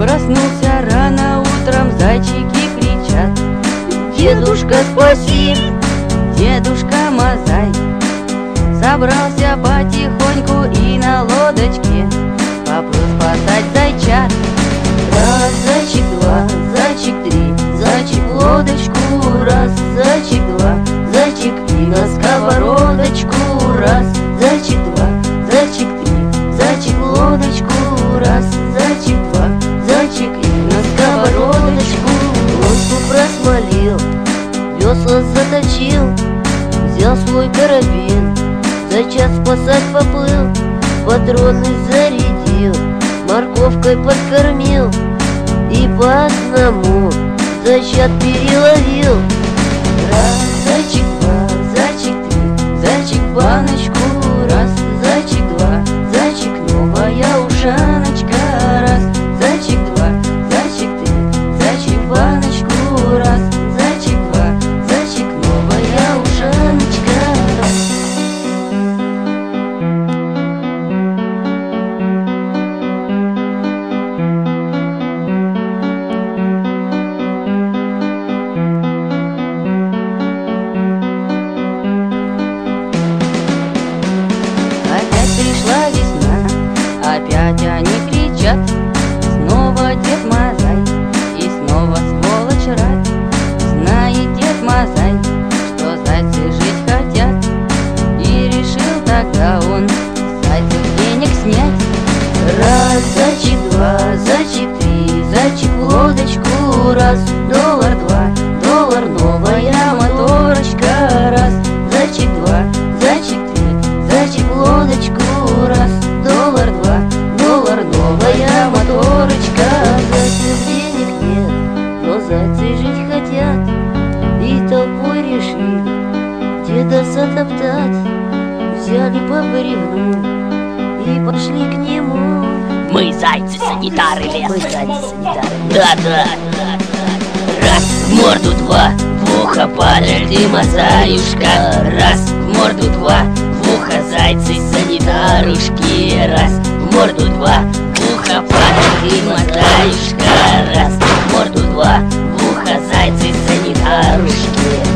Проснулся рано утром, зайчики кричат: дедушка, спаси! Дедушка Мазай собрался потихоньку и на лодочке поплыл спасать зайчат. Раз, зайчик, два, зайчик, три, зайчик в лодочку, раз, зайчик, два, зайчик и на сковородочку, раз, зайчик, два, зайчик, три, зайчик в лодочку, раз, зайчик, два, зайчик и на сковородочку. Лодку просмолил, весла заточил, взял свой карабин, зайчат спасать поплыл, патроны зарядил, морковкой подкормил и по одному зайчат переловил. Раз, зайчик, два, зайчик, три, зайчик в баночку, раз, зайчик, два, зайчик, новая ушаночка, раз, зайчик, два, зайчик, три, зайчик в баночку, раз, зайчик, два, зайчик, новая ушаночка. Опять пришла весна, опять они кричат: снова Дед Мазай и снова сволочь рад. Знает Дед Мазай, что зайцы жить хотят, и решил тогда он с зайцев денег снять. Раз, зайчик, два, зайчик, три, зайчик в лодочку, раз, доллар, два, доллар, новая моторочка, раз, зайчик, два, зайчик, три, зайчик в лодочку, раз, доллар, два, доллар, новая моторочка. Зайцев денег нет, но зайцы жить хотят, и толпой решили деда затоптать. Взяли по бревну и пошли к нему. Мы зайцы-санитары леса. Мы зайцы-санитары. Да-да. Раз в морду, два, в ухо падаль ты, мазаюшка. Раз в морду, два, в ухо зайцы-санитарушки. Раз в морду, два, в ухо падаль ты, мазаюшка. Раз в морду, два, в ухо зайцы-санитарушки.